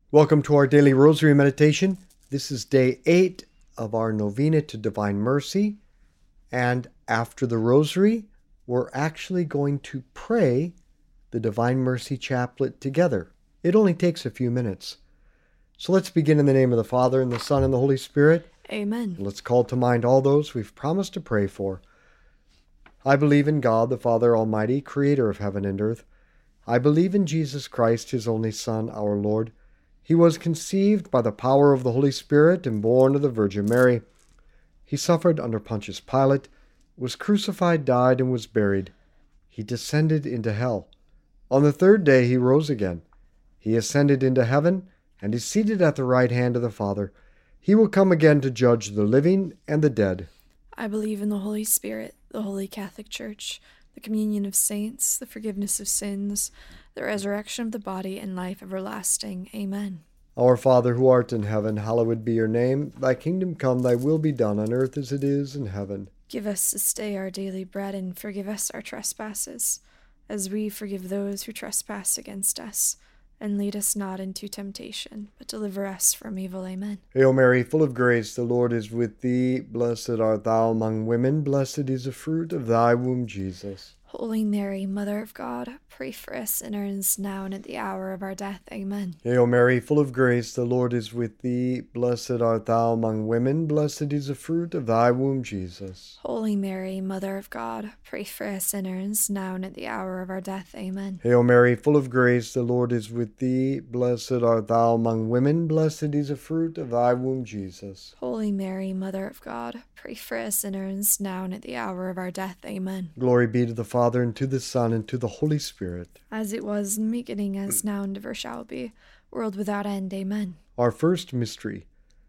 Welcome to our daily rosary meditation. This is day 8 of our novena to Divine Mercy. And after the rosary, we're actually going to pray the Divine Mercy Chaplet together. It only takes a few minutes. So let's begin in the name of the Father, and the Son, and the Holy Spirit. Amen. And let's call to mind all those we've promised to pray for. I believe in God, the Father Almighty, creator of heaven and earth. I believe in Jesus Christ, his only Son, our Lord. He was conceived by the power of the Holy Spirit and born of the Virgin Mary. He suffered under Pontius Pilate, was crucified, died, and was buried. He descended into hell. On the third day he rose again. He ascended into heaven and is seated at the right hand of the Father. He will come again to judge the living and the dead. I believe in the Holy Spirit, the Holy Catholic Church, the communion of saints, the forgiveness of sins, the resurrection of the body, and life everlasting. Amen. Our Father, who art in heaven, hallowed be your name. Thy kingdom come, thy will be done on earth as it is in heaven. Give us this day our daily bread, and forgive us our trespasses, as we forgive those who trespass against us. And lead us not into temptation, but deliver us from evil. Amen. Hail Mary, full of grace, the Lord is with thee. Blessed art thou among women. Blessed is the fruit of thy womb, Jesus. Holy Mary, Mother of God, pray for us sinners now and at the hour of our death. Amen. Hail Mary, full of grace, the Lord is with thee. Blessed art thou among women. Blessed is the fruit of thy womb, Jesus. Holy Mary, Mother of God, pray for us sinners now and at the hour of our death. Amen. Hail Mary, full of grace, the Lord is with thee. Blessed art thou among women. Blessed is the fruit of thy womb, Jesus. Holy Mary, Mother of God, pray for us sinners now and at the hour of our death. Amen. Glory be to the Father, and to the Son, and to the Holy Spirit. As it was in the beginning, as now, and ever shall be, world without end. Amen. Our first mystery.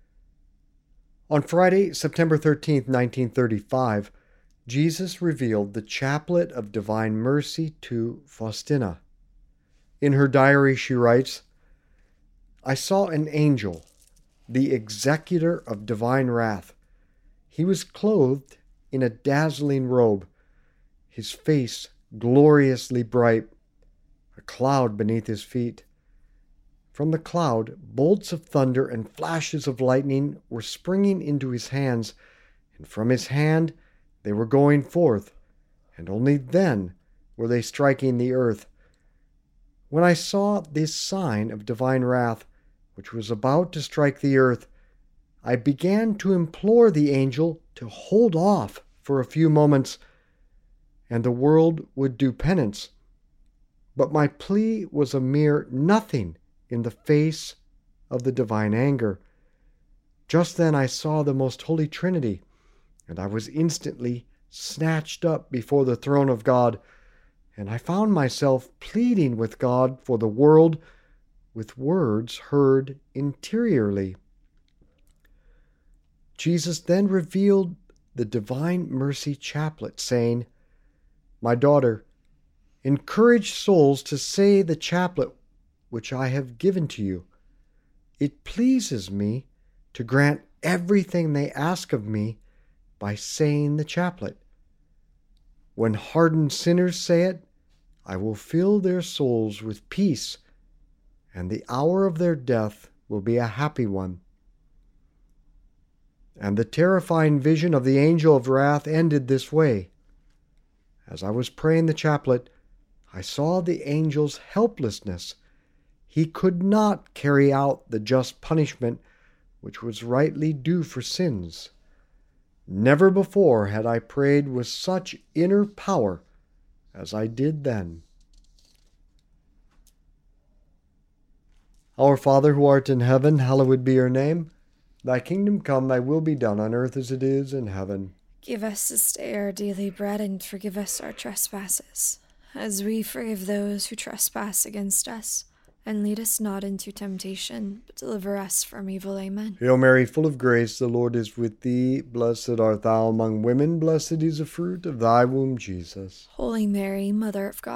On Friday, September 13th, 1935, Jesus revealed the Chaplet of Divine Mercy to Faustina. In her diary, she writes, I saw an angel, the executor of divine wrath. He was clothed in a dazzling robe, his face gloriously bright, a cloud beneath his feet. From the cloud, bolts of thunder and flashes of lightning were springing into his hands, and from his hand they were going forth, and only then were they striking the earth. When I saw this sign of divine wrath, which was about to strike the earth, I began to implore the angel to hold off for a few moments, and the world would do penance. But my plea was a mere nothing in the face of the divine anger. Just then I saw the Most Holy Trinity, and I was instantly snatched up before the throne of God, and I found myself pleading with God for the world with words heard interiorly. Jesus then revealed the Divine Mercy Chaplet, saying, My daughter, encourage souls to say the chaplet which I have given to you. It pleases me to grant everything they ask of me by saying the chaplet. When hardened sinners say it, I will fill their souls with peace, and the hour of their death will be a happy one. And the terrifying vision of the angel of wrath ended this way. As I was praying the chaplet, I saw the angel's helplessness. He could not carry out the just punishment which was rightly due for sins. Never before had I prayed with such inner power as I did then. Our Father, who art in heaven, hallowed be your name. Thy kingdom come, thy will be done on earth as it is in heaven. Give us this day our daily bread, and forgive us our trespasses, as we forgive those who trespass against us. And lead us not into temptation, but deliver us from evil. Amen. Hail Mary, full of grace, the Lord is with thee. Blessed art thou among women. Blessed is the fruit of thy womb, Jesus. Holy Mary, Mother of God,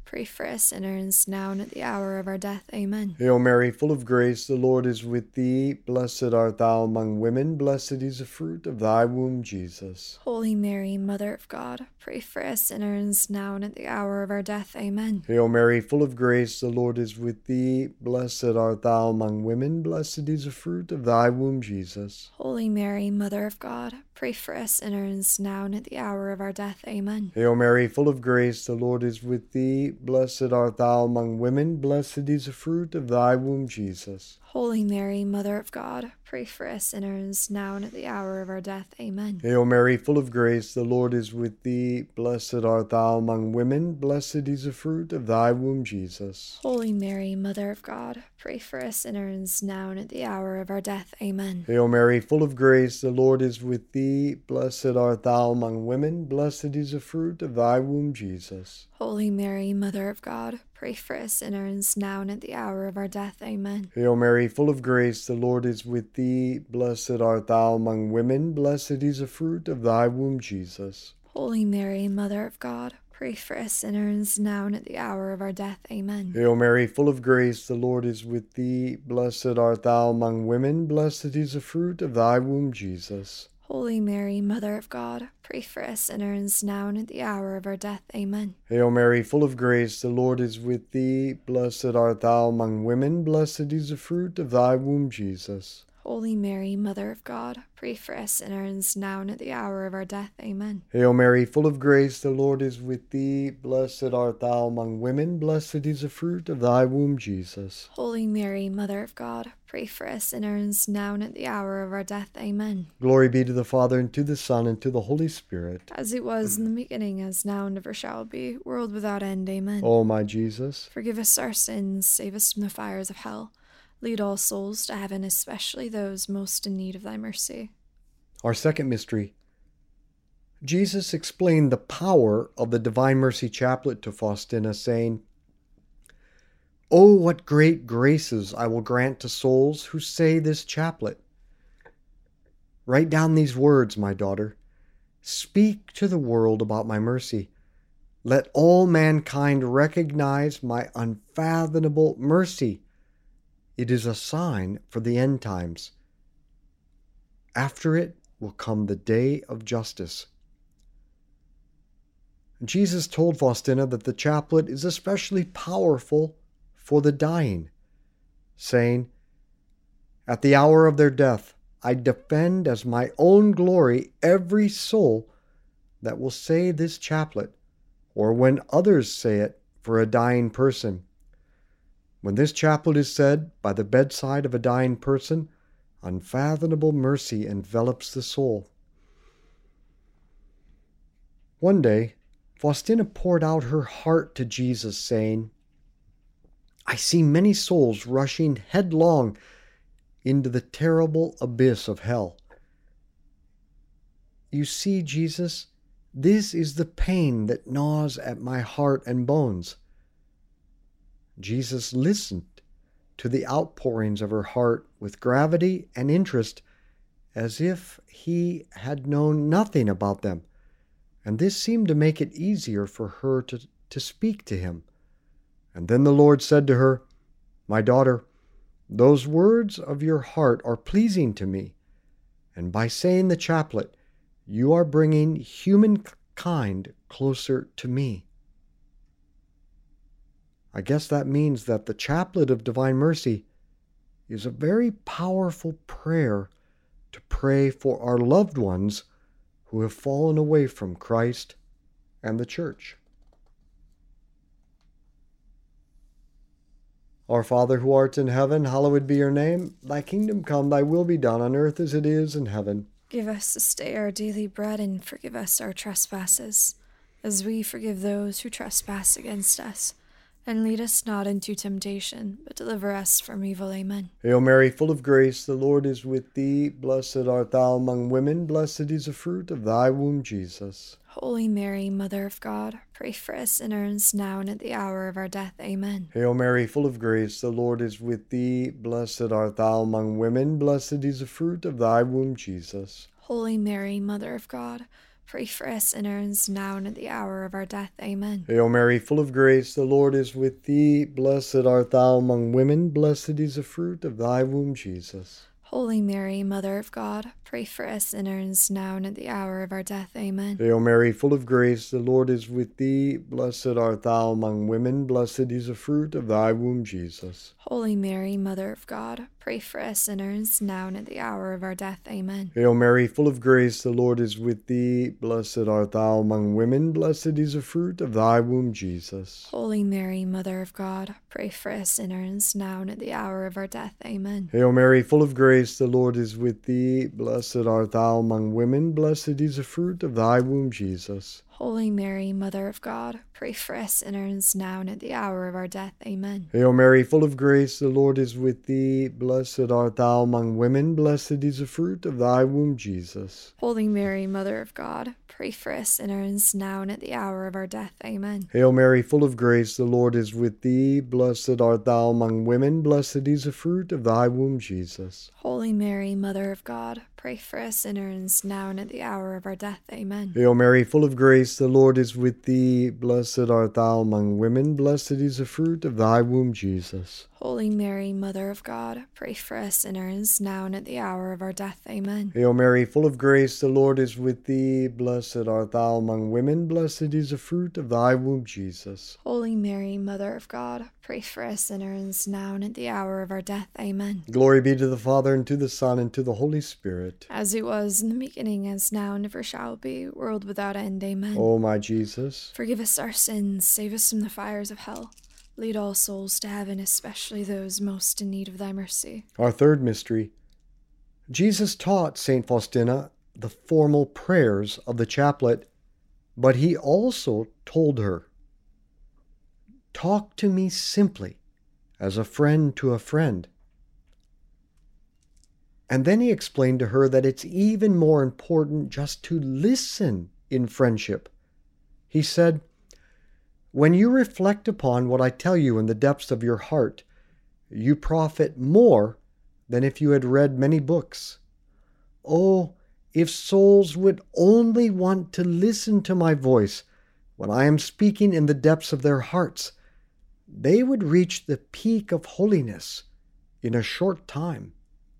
pray for us sinners, now and at the hour of our death. Amen. Hail Mary, full of grace, the Lord is with thee. Blessed art thou among women, blessed is the fruit of thy womb, Jesus. Holy Mary, Mother of God, pray for us sinners, now and at the hour of our death. Amen. Hail Mary, full of grace, the Lord is with thee. Blessed art thou among women, blessed is the fruit of thy womb, Jesus. Holy Mary, Mother of God, pray for us sinners, now and at the hour of our death. Amen. Hail Mary, full of grace, the Lord is with thee. Blessed art thou among women, blessed is the fruit of thy womb, Jesus. Holy Mary, Mother of God, pray for us sinners, now and at the hour of our death. Amen. Hail Mary, full of grace, the Lord is with thee. Blessed art thou among women, blessed is the fruit of thy womb, Jesus. Holy Mary, Mother of God, pray for us sinners, now and at the hour of our death. Amen. Hail Mary, full of grace, the Lord is with thee. Blessed art thou among women, blessed is the fruit of thy womb, Jesus. Holy Mary, Mother of God, pray for us sinners, now and at the hour of our death. Amen. Hail Mary, full of grace, the Lord is with thee. Blessed art thou among women, blessed is the fruit of thy womb, Jesus. Holy Mary, Mother of God, pray for us sinners, now and at the hour of our death. Amen. Hail Mary, full of grace, the Lord is with thee. Blessed art thou among women, blessed is the fruit of thy womb, Jesus. Holy Mary, Mother of God, pray for us sinners, now and at the hour of our death. Amen. Hail Mary, full of grace, the Lord is with thee. Blessed art thou among women, blessed is the fruit of thy womb, Jesus. Holy Mary, Mother of God, pray for us sinners, now and at the hour of our death. Amen. Hail Mary, full of grace, the Lord is with thee. Blessed art thou among women, blessed is the fruit of thy womb, Jesus. Holy Mary, Mother of God, pray for us sinners, now and at the hour of our death. Amen. Glory be to the Father, and to the Son, and to the Holy Spirit. As it was in the beginning, as now, and ever shall be, world without end. Amen. O my Jesus, forgive us our sins, save us from the fires of hell. Lead all souls to heaven, especially those most in need of thy mercy. Our second mystery. Jesus explained the power of the Divine Mercy Chaplet to Faustina, saying, "Oh, what great graces I will grant to souls who say this chaplet. Write down these words, my daughter. Speak to the world about my mercy. Let all mankind recognize my unfathomable mercy. It is a sign for the end times. After it will come the day of justice." Jesus told Faustina that the chaplet is especially powerful for the dying, saying, "At the hour of their death, I defend as my own glory every soul that will say this chaplet, or when others say it for a dying person. When this chaplet is said by the bedside of a dying person, unfathomable mercy envelops the soul." One day, Faustina poured out her heart to Jesus, saying, "I see many souls rushing headlong into the terrible abyss of hell. You see, Jesus, this is the pain that gnaws at my heart and bones." Jesus listened to the outpourings of her heart with gravity and interest, as if he had known nothing about them, and this seemed to make it easier for her to speak to him. And then the Lord said to her, "My daughter, those words of your heart are pleasing to me, and by saying the chaplet, you are bringing humankind closer to me." I guess that means that the chaplet of Divine Mercy is a very powerful prayer to pray for our loved ones who have fallen away from Christ and the Church. Our Father who art in heaven, hallowed be your name. Thy kingdom come, thy will be done on earth as it is in heaven. Give us this day our daily bread, and forgive us our trespasses, as we forgive those who trespass against us. And lead us not into temptation, but deliver us from evil. Amen. Hail Mary, full of grace, the Lord is with thee. Blessed art thou among women, blessed is the fruit of thy womb, Jesus. Holy Mary, Mother of God, pray for us sinners, now and at the hour of our death. Amen. Hail Mary, full of grace, the Lord is with thee. Blessed art thou among women, blessed is the fruit of thy womb, Jesus. Holy Mary, Mother of God, pray for us sinners, now and at the hour of our death. Amen. Hail Mary, full of grace, the Lord is with thee. Blessed art thou among women, blessed is the fruit of thy womb, Jesus. Holy Mary, Mother of God, pray for us sinners, now and at the hour of our death. Amen. Hail Mary, full of grace, the Lord is with thee. Blessed art thou among women, blessed is the fruit of thy womb, Jesus. Holy Mary, Mother of God, pray for us sinners, now and at the hour of our death. Amen. Hail Mary, full of grace, the Lord is with thee. Blessed art thou among women, blessed is the fruit of thy womb, Jesus. Holy Mary, Mother of God, pray for us sinners, now and at the hour of our death. Amen. Hail Mary, full of grace, the Lord is with thee. Blessed art thou among women, blessed is the fruit of thy womb, Jesus. Holy Mary, Mother of God, pray for us sinners, now and at the hour of our death. Amen. Hail Mary, full of grace, the Lord is with thee. Blessed art thou among women, blessed is the fruit of thy womb, Jesus. Holy Mary, Mother of God, pray for us sinners, now and at the hour of our death. Amen. Hail Mary, full of grace, the Lord is with thee. Blessed art thou among women, blessed is the fruit of thy womb, Jesus. Holy Mary, Mother of God, pray for us sinners, now and at the hour of our death. Amen. Hail Mary, full of grace, the Lord is with thee. Blessed art thou among women, blessed is the fruit of thy womb, Jesus. Holy Mary, Mother of God, pray for us sinners, now and at the hour of our death. Amen. Hail Mary, full of grace, the Lord is with thee. Blessed art thou among women, blessed is the fruit of thy womb, Jesus. Holy Mary, Mother of God, pray for us sinners, now and at the hour of our death. Amen. Glory be to the Father, and to the Son, and to the Holy Spirit. As it was in the beginning, as now, and ever shall be, world without end. Amen. O my Jesus, forgive us our sins, save us from the fires of hell. Lead all souls to heaven, especially those most in need of thy mercy. our third mystery. Jesus taught St. Faustina the formal prayers of the chaplet, but he also told her, "Talk to me simply, as a friend to a friend." And then he explained to her that it's even more important just to listen in friendship. He said, "When you reflect upon what I tell you in the depths of your heart, you profit more than if you had read many books. Oh, if souls would only want to listen to my voice when I am speaking in the depths of their hearts, they would reach the peak of holiness in a short time."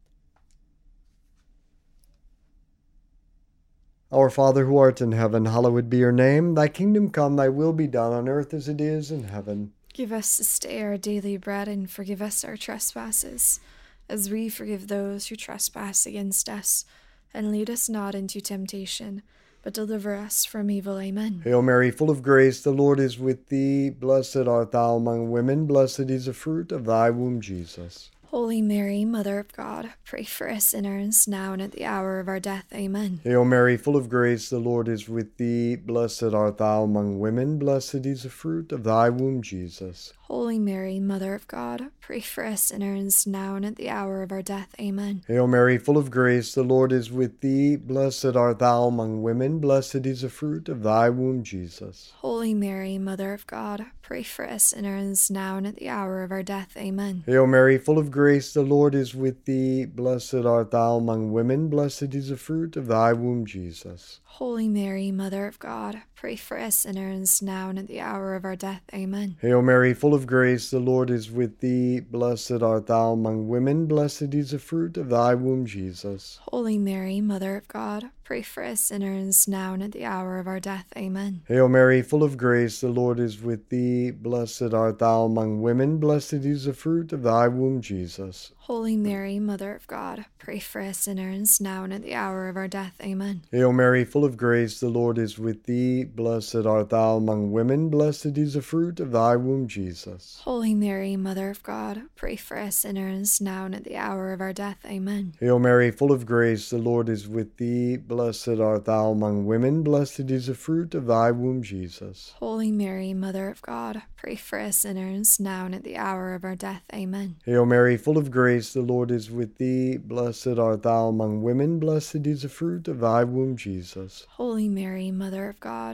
Our Father who art in heaven, hallowed be your name. Thy kingdom come, thy will be done on earth as it is in heaven. Give us this day our daily bread, and forgive us our trespasses, as we forgive those who trespass against us. And lead us not into temptation, but deliver us from evil. Amen. Hail Mary, full of grace, the Lord is with thee. Blessed art thou among women, blessed is the fruit of thy womb, Jesus. Holy Mary, Mother of God, pray for us sinners, now and at the hour of our death. Amen. Hail Mary, full of grace, the Lord is with thee. Blessed art thou among women, blessed is the fruit of thy womb, Jesus. Holy Mary, Mother of God, pray for us sinners, now and at the hour of our death. Amen. Hail Mary, full of grace, the Lord is with thee. Blessed art thou among women, blessed is the fruit of thy womb, Jesus. Holy Mary, Mother of God, pray for us sinners, now and at the hour of our death. Amen. Hail Mary, full of grace, the Lord is with thee. Blessed art thou among women, blessed is the fruit of thy womb, Jesus. Holy Mary, Mother of God, pray for us sinners, now and at the hour of our death. Amen. Hail Mary, full of grace, the Lord is with thee. Blessed art thou among women, blessed is the fruit of thy womb, Jesus. Holy Mary, Mother of God, pray for us sinners, now and at the hour of our death. Amen. Hail Mary, full of grace, the Lord is with thee. Blessed art thou among women, blessed is the fruit of thy womb, Jesus. Holy Mary, Mother of God, pray for us sinners, now and at the hour of our death. Amen. Hail Mary, full of grace, the Lord is with thee. Blessed art thou among women, blessed is the fruit of thy womb, Jesus. Holy Mary, Mother of God, pray for us sinners, now and at the hour of our death. Amen. Hail Mary, full of grace, the Lord is with thee. Blessed art thou among women, blessed is the fruit of thy womb, Jesus. Holy Mary, Mother of God, pray for us sinners, now and at the hour of our death. Amen. Hail Mary, full of grace, the Lord is with thee. Blessed art thou among women, blessed is the fruit of thy womb, Jesus. Holy Mary, Mother of God,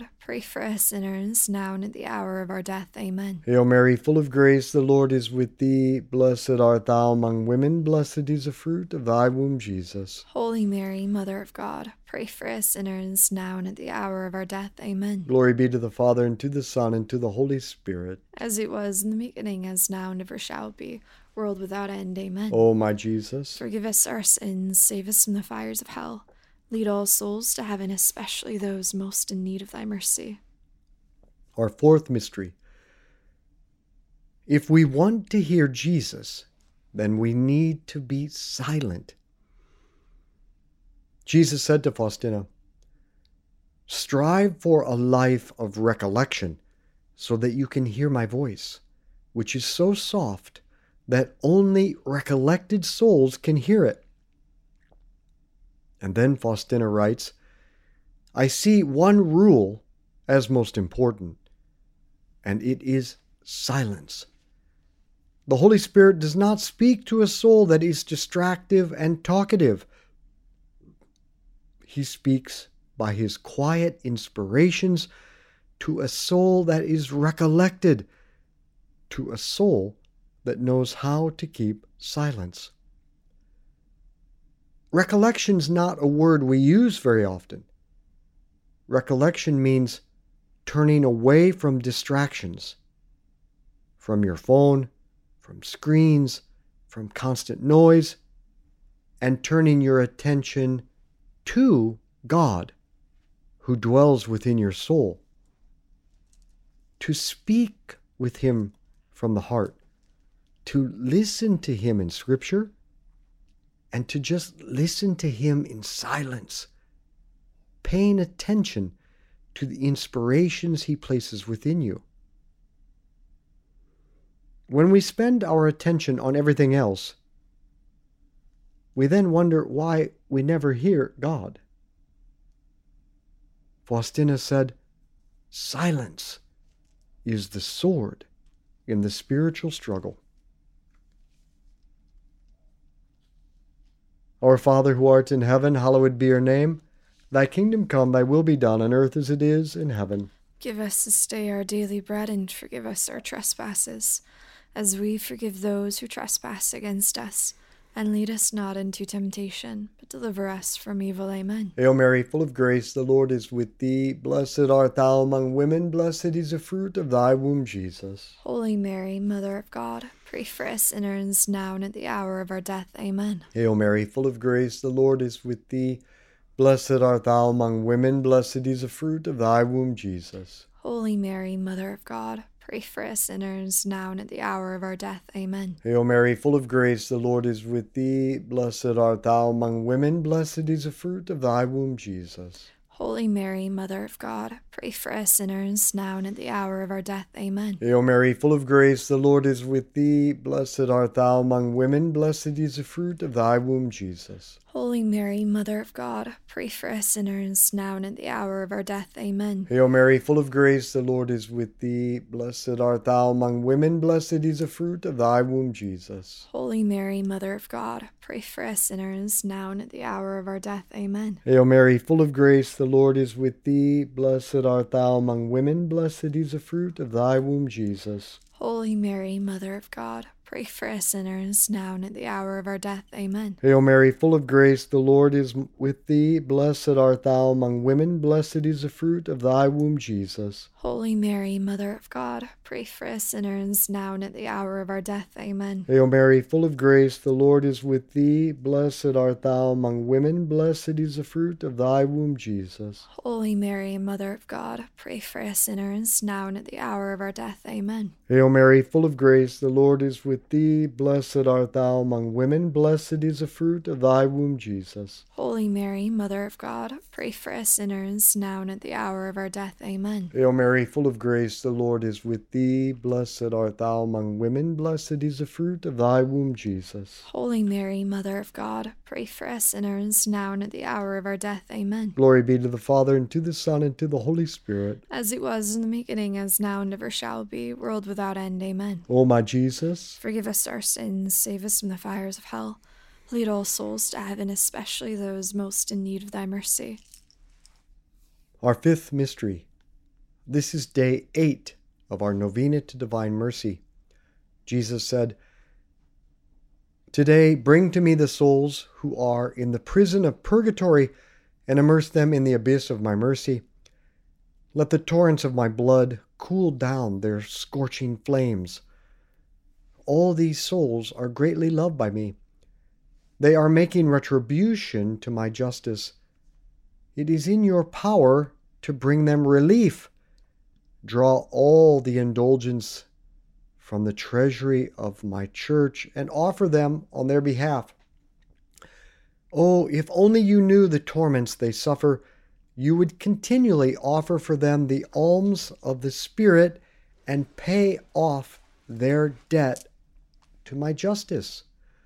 God, pray for us sinners, now and at the hour of our death. Amen. Hail Mary, full of grace, the Lord is with thee. Blessed art thou among women, blessed is the fruit of thy womb, Jesus. Holy Mary, Mother of God, pray for us sinners, now and at the hour of our death. Amen. Glory be to the Father, and to the Son, and to the Holy Spirit. As it was in the beginning, as now, and ever shall be, world without end. Amen. O my Jesus, forgive us our sins, save us from the fires of hell. Lead all souls to heaven, especially those most in need of thy mercy. our fourth mystery. If we want to hear Jesus, then we need to be silent. Jesus said to Faustina, "Strive for a life of recollection so that you can hear my voice, which is so soft that only recollected souls can hear it." And then Faustina writes, "I see one rule as most important, and it is silence. The Holy Spirit does not speak to a soul that is distractive and talkative. He speaks by his quiet inspirations to a soul that is recollected, to a soul that knows how to keep silence." Recollection's not a word we use very often. Recollection means turning away from distractions, from your phone, from screens, from constant noise, and turning your attention to God, who dwells within your soul. To speak with him from the heart, to listen to him in Scripture, and to just listen to him in silence, paying attention to the inspirations he places within you. When we spend our attention on everything else, we then wonder why we never hear God. Faustina said, "Silence is the sword in the spiritual struggle." Our Father who art in heaven, hallowed be your name. Thy kingdom come, thy will be done on earth as it is in heaven. Give us this day our daily bread, and forgive us our trespasses, as we forgive those who trespass against us. And lead us not into temptation, but deliver us from evil. Amen. Hail Mary, full of grace, the Lord is with thee. Blessed art thou among women, blessed is the fruit of thy womb, Jesus. Holy Mary, Mother of God, pray for us sinners, now and at the hour of our death. Amen. Hail Mary, full of grace, the Lord is with thee. Blessed art thou among women, blessed is the fruit of thy womb, Jesus. Holy Mary, Mother of God, pray for us sinners, now and at the hour of our death. Amen. Hail Mary, full of grace, the Lord is with thee. Blessed art thou among women, blessed is the fruit of thy womb, Jesus. Holy Mary, Mother of God, pray for us sinners, now and at the hour of our death. Amen. Hail Mary, full of grace, the Lord is with thee. Blessed art thou among women, blessed is the fruit of thy womb, Jesus. Holy Mary, Mother of God, pray for us sinners, now and at the hour of our death. Amen. Hail Mary, full of grace, the Lord is with thee. Blessed art thou among women, blessed is the fruit of thy womb, Jesus. Holy Mary, Mother of God, pray for us sinners, now and at the hour of our death. Amen. Hail Mary, full of grace, the Lord is with thee. Blessed art thou among women, blessed is the fruit of thy womb, Jesus. Holy Mary, Mother of God, pray for us sinners, now and at the hour of our death. Amen. Hail Mary, full of grace, the Lord is with thee. Blessed art thou among women, blessed is the fruit of thy womb, Jesus. Holy Mary, Mother of God, pray for us sinners, now and at the hour of our death. Amen. Hail Mary, full of grace, the Lord is with thee. Blessed art thou among women, blessed is the fruit of thy womb, Jesus. Holy Mary, Mother of God, pray for us sinners, now and at the hour of our death. Amen. Hail Mary, full of grace, the Lord is with thee. Blessed art thou among women, blessed is the fruit of thy womb, Jesus. Holy Mary, Mother of God, pray for us sinners, now and at the hour of our death. Amen. Hail Mary, full of grace, the Lord is with thee. Blessed art thou among women, blessed is the fruit of thy womb, Jesus. Holy Mary, Mother of God, pray for us sinners, now and at the hour of our death. Amen. Glory be to the Father, and to the Son, and to the Holy Spirit. As it was in the beginning, as now, and ever shall be, world without end. Amen. O my Jesus, forgive us our sins, save us from the fires of hell. Lead all souls to heaven, especially those most in need of thy mercy. our fifth mystery. This is day 8 of our Novena to Divine Mercy. Jesus said, "Today bring to me the souls who are in the prison of purgatory and immerse them in the abyss of my mercy. Let the torrents of my blood cool down their scorching flames. All these souls are greatly loved by me. They are making retribution to my justice. It is in your power to bring them relief. Draw all the indulgence from the treasury of my church and offer them on their behalf. Oh, if only you knew the torments they suffer, you would continually offer for them the alms of the Spirit and pay off their debt to my justice."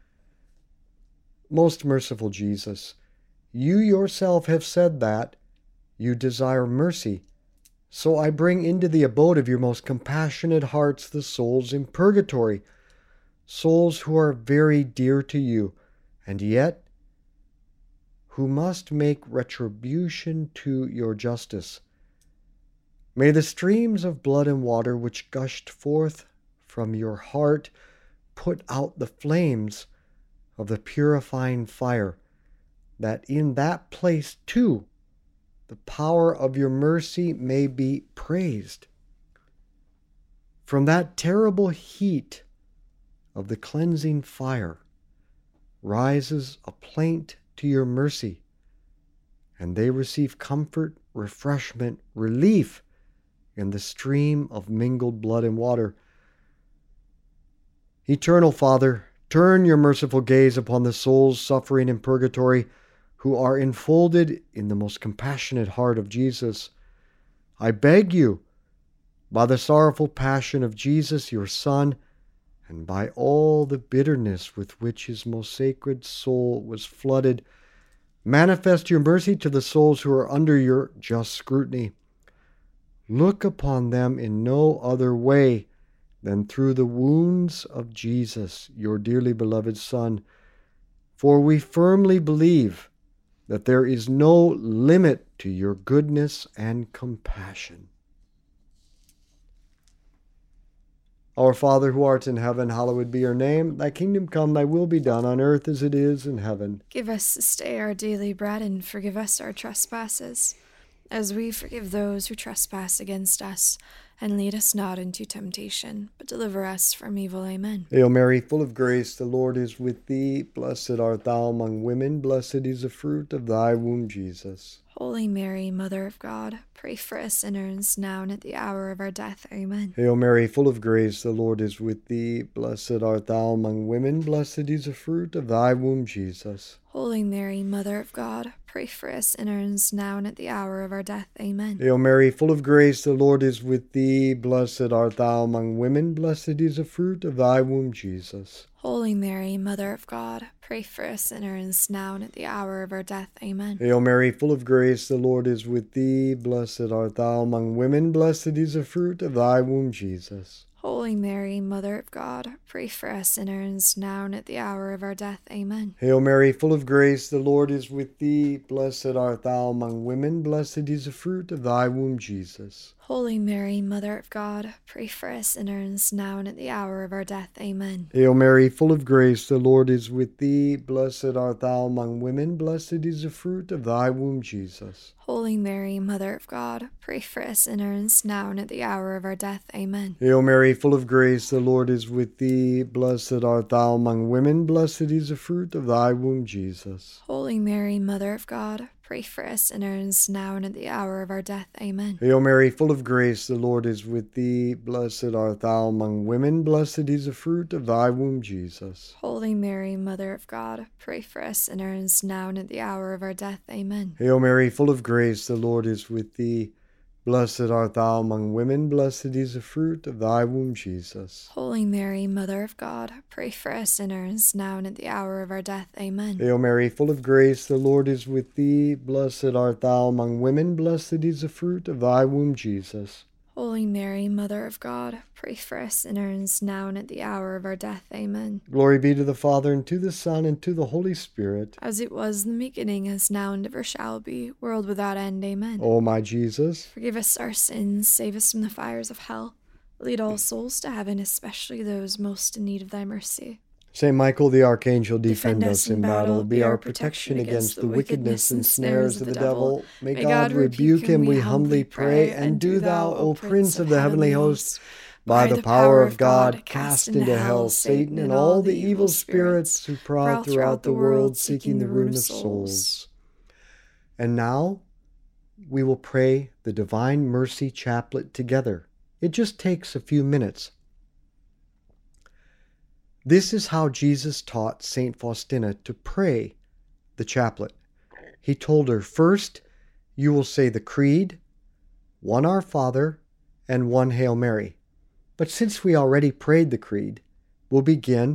Most merciful Jesus, you yourself have said that you desire mercy. So I bring into the abode of your most compassionate hearts the souls in purgatory, souls who are very dear to you, and yet who must make retribution to your justice. May the streams of blood and water which gushed forth from your heart put out the flames of the purifying fire, that in that place too the power of your mercy may be praised. From that terrible heat of the cleansing fire rises a plaint to your mercy, and they receive comfort, refreshment, relief in the stream of mingled blood and water. Eternal Father, turn your merciful gaze upon the souls suffering in purgatory, who are enfolded in the most compassionate heart of Jesus. I beg you, by the sorrowful passion of Jesus, your Son, and by all the bitterness with which his most sacred soul was flooded, manifest your mercy to the souls who are under your just scrutiny. Look upon them in no other way than through the wounds of Jesus, your dearly beloved Son, for we firmly believe that there is no limit to your goodness and compassion. Our Father, who art in heaven, hallowed be your name. Thy kingdom come, thy will be done on earth as it is in heaven. Give us this day our daily bread, and forgive us our trespasses, as we forgive those who trespass against us. And lead us not into temptation, but deliver us from evil. Amen. Hail Mary, full of grace, the Lord is with thee. Blessed art thou among women. Blessed is the fruit of thy womb, Jesus. Holy Mary, Mother of God, pray for us sinners, now and at the hour of our death. Amen. Hail Mary, full of grace, the Lord is with thee. Blessed art thou among women. Blessed is the fruit of thy womb, Jesus. Holy Mary, Mother of God, pray for us sinners, now and at the hour of our death. Amen. Hail Mary, full of grace, the Lord is with thee. Blessed art thou among women. Blessed is the fruit of thy womb, Jesus. Holy Mary, Mother of God, pray for us sinners, now and at the hour of our death. Amen. Hail Mary, full of grace, the Lord is with thee. Blessed art thou among women. Blessed is the fruit of thy womb, Jesus. Holy Mary, Mother of God, pray for us sinners, now and at the hour of our death. Amen. Hail Mary, full of grace, the Lord is with thee. Blessed art thou among women. Blessed is the fruit of thy womb, Jesus. Holy Mary, Mother of God, pray for us sinners, now and at the hour of our death. Amen. Hail Mary, full of grace, the Lord is with thee. Blessed art thou among women. Blessed is the fruit of thy womb, Jesus. Holy Mary, Mother of God, pray for us sinners, now and at the hour of our death. Amen. Hail Mary, full of grace, the Lord is with thee. Blessed art thou among women. Blessed is the fruit of thy womb, Jesus. Holy Mary, Mother of God, pray for us sinners, now and at the hour of our death. Amen. Hail Mary, full of grace, the Lord is with thee. Blessed art thou among women. Blessed is the fruit of thy womb, Jesus. Holy Mary, Mother of God, pray for us sinners, now and at the hour of our death. Amen. Hail Mary, full of grace, the Lord is with thee. Blessed art thou among women. Blessed is the fruit of thy womb, Jesus. Holy Mary, Mother of God, pray for us sinners, now and at the hour of our death. Amen. Hail Mary, full of grace, the Lord is with thee. Blessed art thou among women. Blessed is the fruit of thy womb, Jesus. Holy Mary, Mother of God, pray for us sinners, now and at the hour of our death. Amen. Glory be to the Father, and to the Son, and to the Holy Spirit. As it was in the beginning, is now, and ever shall be, world without end. Amen. O my Jesus, forgive us our sins, save us from the fires of hell. Lead all souls to heaven, especially those most in need of thy mercy. Saint Michael the Archangel, defend us in battle. Be our protection against the wickedness and snares of the devil. May God rebuke him, we humbly pray. And do thou, O Prince of the heavenly host, by the power of God, cast into hell Satan and all the evil spirits who prowl throughout the world, seeking the ruin of souls. And now we will pray the Divine Mercy Chaplet together. It just takes a few minutes. This is how Jesus taught St. Faustina to pray the chaplet. He told her, first, you will say the Creed, one Our Father, and one Hail Mary. But since we already prayed the Creed, we'll begin,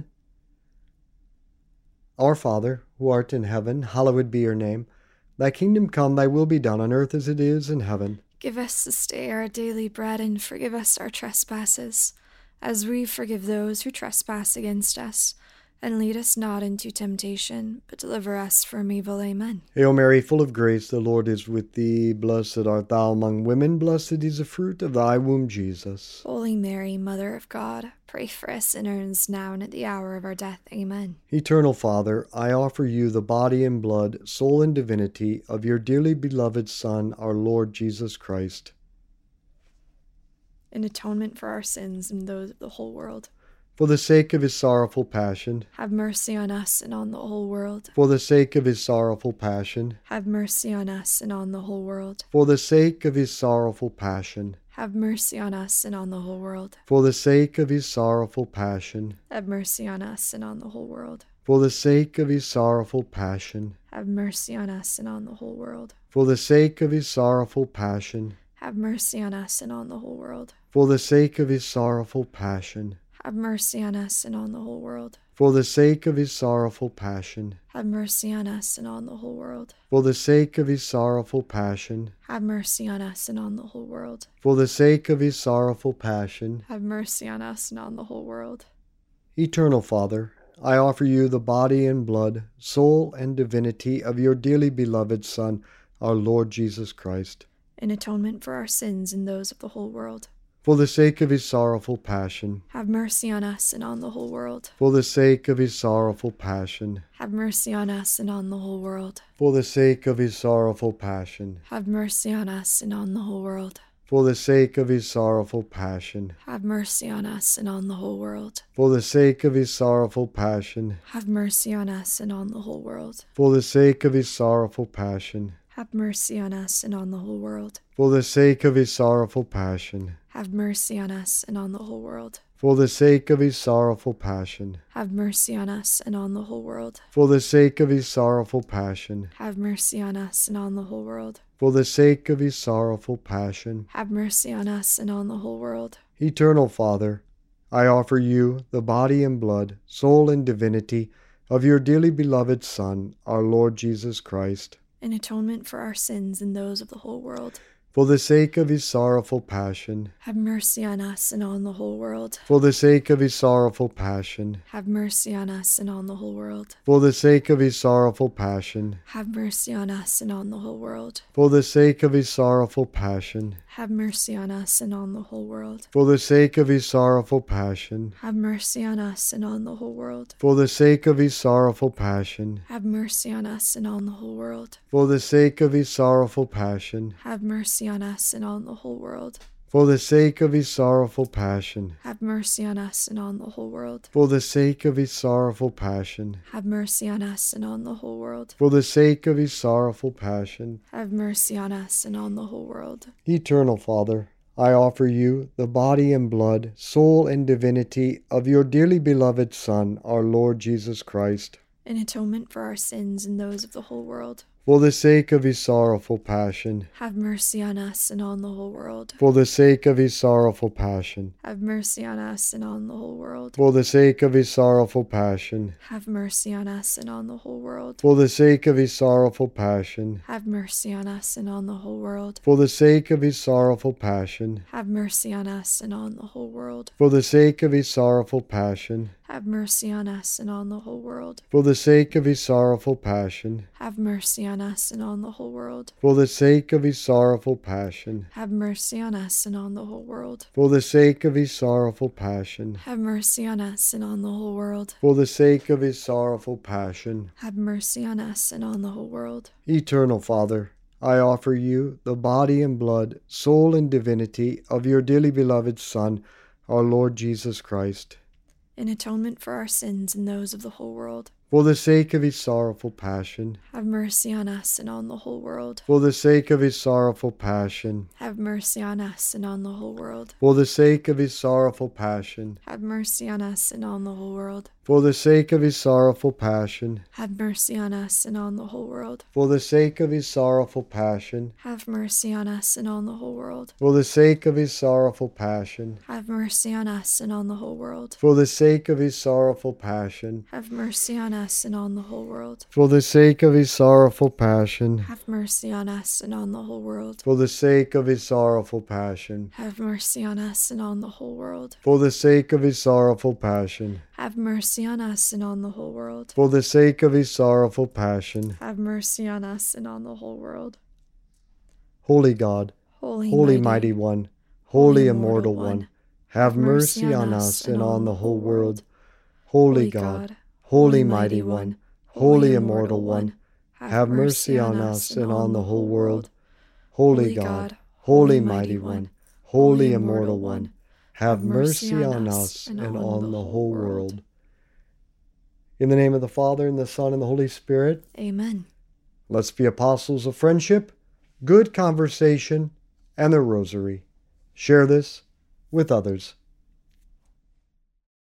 Our Father, who art in heaven, hallowed be your name. Thy kingdom come, thy will be done on earth as it is in heaven. Give us this day our daily bread, and forgive us our trespasses, as we forgive those who trespass against us. And lead us not into temptation, but deliver us from evil. Amen. Hail Mary, full of grace, the Lord is with thee. Blessed art thou among women, blessed is the fruit of thy womb, Jesus. Holy Mary, Mother of God, pray for us sinners, now and at the hour of our death. Amen. Eternal Father, I offer you the body and blood, soul and divinity of your dearly beloved Son, our Lord Jesus Christ, in atonement for our sins and those of the whole world. For the sake of his sorrowful passion, have mercy on us and on the whole world. For the sake of his sorrowful passion, have mercy on us and on the whole world. For the sake of his sorrowful passion, have mercy on us and on the whole world. For the sake of his sorrowful passion, have mercy on us and on the whole world. For the sake of his sorrowful passion, have mercy on us and on the whole world. For the sake of his sorrowful passion, have mercy on us and on the whole world. For the sake of his sorrowful passion, have mercy on us and on the whole world. For the sake of his sorrowful passion, have mercy on us and on the whole world. For the sake of his sorrowful passion, have mercy on us and on the whole world. For the sake of his sorrowful passion, have mercy on us and on the whole world. Eternal Father, I offer you the body and blood, soul and divinity of your dearly beloved Son, our Lord Jesus Christ, in atonement for our sins and those of the whole world. For the sake of his sorrowful passion, have mercy on us and on the whole world. For the sake of his sorrowful passion, have mercy on us and on the whole world. For the sake of his sorrowful passion, have mercy on us and on the whole world. For the sake of his sorrowful passion, have mercy on us and on the whole world. For the sake of his sorrowful passion, have mercy on us and on the whole world. For the sake of his sorrowful passion, have mercy on us and on the whole world. For the sake of his sorrowful passion, have mercy on us and on the whole world. For the sake of his sorrowful passion, have mercy on us and on the whole world. For the sake of his sorrowful passion, have mercy on us and on the whole world. For the sake of his sorrowful passion, have mercy on us and on the whole world. Eternal Father, I offer you the body and blood, soul and divinity of your dearly beloved Son, our Lord Jesus Christ, in atonement for our sins and those of the whole world. For the sake of his sorrowful passion, have mercy on us and on the whole world. For the sake of his sorrowful passion, have mercy on us and on the whole world. For the sake of his sorrowful passion, have mercy on us and on the whole world. For the sake of his sorrowful passion, have mercy on us and on the whole world. For the sake of his sorrowful passion, have mercy on us and on the whole world. For the sake of his sorrowful passion, have mercy on us and on the whole world. For the sake of his sorrowful passion, have mercy on us and on the whole world. For the sake of his sorrowful passion, have mercy on us and on the whole world. For the sake of his sorrowful passion, have mercy on us and on the whole world. For the sake of his sorrowful passion, have mercy on us and on the whole world. Eternal Father, I offer you the body and blood, soul and divinity of your dearly beloved Son, our Lord Jesus Christ, in atonement for our sins and those of the whole world. For the sake of his sorrowful passion. Have mercy on us and on the whole world. For the sake of his sorrowful passion. Have mercy on us and on the whole world. For the sake of his sorrowful passion. Have mercy on us and on the whole world. For the sake of his sorrowful passion. Have mercy on us and on the whole world. For the sake of his sorrowful passion. Have mercy on us and on the whole world. For the sake of his sorrowful passion. Have mercy on us and on the whole world. For the sake of his sorrowful passion. Have mercy on us and on the whole world. For the sake of his sorrowful passion. Have mercy on us and on the whole world. For the sake of his sorrowful passion. Have mercy on us and on the whole world. For the sake of his sorrowful passion. Have mercy on us and on the whole world. Eternal Father, I offer you the body and blood, soul and divinity of your dearly beloved Son, our Lord Jesus Christ, In atonement for our sins and those of the whole world. for the sake of his sorrowful passion. Have mercy on us and on the whole world. For the sake of his sorrowful passion. Have mercy on us and on the whole world. For the sake of his sorrowful passion. Have mercy on us and on the whole world. For the sake of his sorrowful passion. Have mercy on us and on the whole world. For the sake of his sorrowful passion. Have mercy on us and on the whole world. For the sake of his sorrowful passion. Have mercy on us and on the whole world. For the sake of his sorrowful passion. Have mercy on us and on the whole world. For the sake of his sorrowful passion. Have mercy on us and on the whole world. For the sake of his sorrowful passion. Have mercy on us and on the whole world. For the sake of his sorrowful passion. Have mercy on us and on the whole world. For the sake of his sorrowful passion. Have mercy on us and on the whole world. Holy God, Holy Mighty One, Holy Immortal One, have mercy on us and on the whole world. Holy God, Holy Mighty One, Holy Immortal One, have mercy on us and on the whole world. Holy God, Holy Mighty One, Holy Immortal One, have mercy on us and on the whole world. In the name of the Father, and the Son, and the Holy Spirit, Amen. let's be apostles of friendship, good conversation, and the rosary. Share this with others.